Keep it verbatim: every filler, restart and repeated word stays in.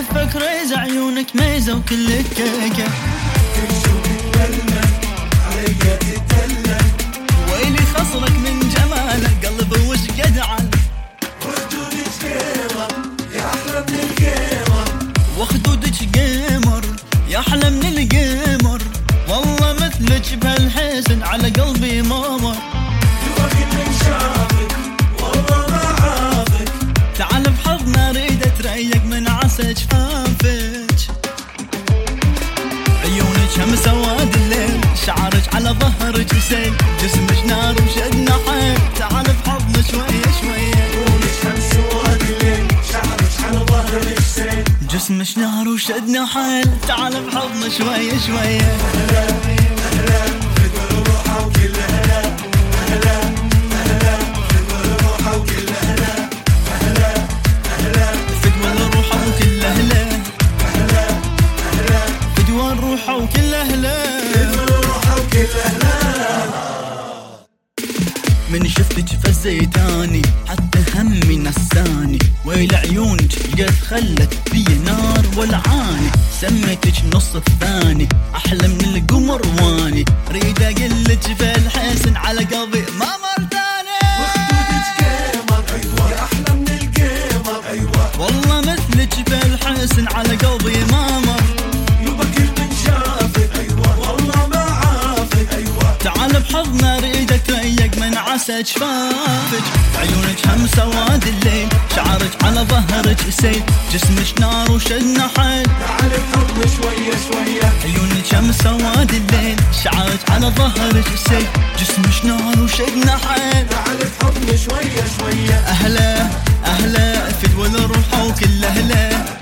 اشوفك ريزة عيونك ميزة وكلك كيكة عليا تتدلل ويلي خصرك من جمالك قلبي وش قد عن وخدودك قمر يا أحلى من القمر وخدودك قمر يا أحلى من القمر والله مثلك بهالحسن على قلبي مامر يبغى من شافك والله ما عافك تعال بحضنا اريد اتريق من عسى جفافك عيونك هم سواد الليل شعرك على ظهرك سيل جسمك نار وشدنا حيل تعال بحضنا شوية شوية عيونك هم سواد الليل شعرك على ظهرك سيل جسمك نار وشدنا حيل تعال بحضنا شوية شوية أهلا أهلا فدوى روحه وكل هلا أهلا أهلا فدوى روحه وكل هلا أهلا أهلا فدوى الروحة وكل أهله أهلا أهلا فدوى الروحة وكل أهله فدوى روحه وكل أهلا من شفتك فزيتاني حتى همي نساني ويل عيونك قد خلت بي نار ولعاني سميتك نص الثاني احلى من القمر واني ريد اقلك بالحسن على قلبي ما مر ثاني وخدودك قمر أيوة يا أحلى من القمر أيوة والله مثلك بالحسن على قلبي ما مر يبقى كل من شافك أيوة والله ما عافك أيوة تعال بحضنا اريدك تريق من عسى جفافك عيونك هم سواد الليل شعرك على ظهرك سيل جسمك نار وشدنا حيل تعال بحضن شوية شوية عيونك هم سواد الليل شعرك على ظهرك سيل جسمك نار وشدنا حيل تعال بحضن شوية شوية أهلا أهلا فدوى الروحة وكل أهله